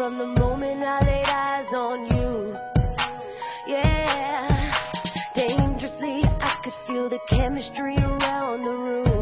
from the moment I laid eyes on you. Yeah, dangerously, I could feel the chemistry around the room.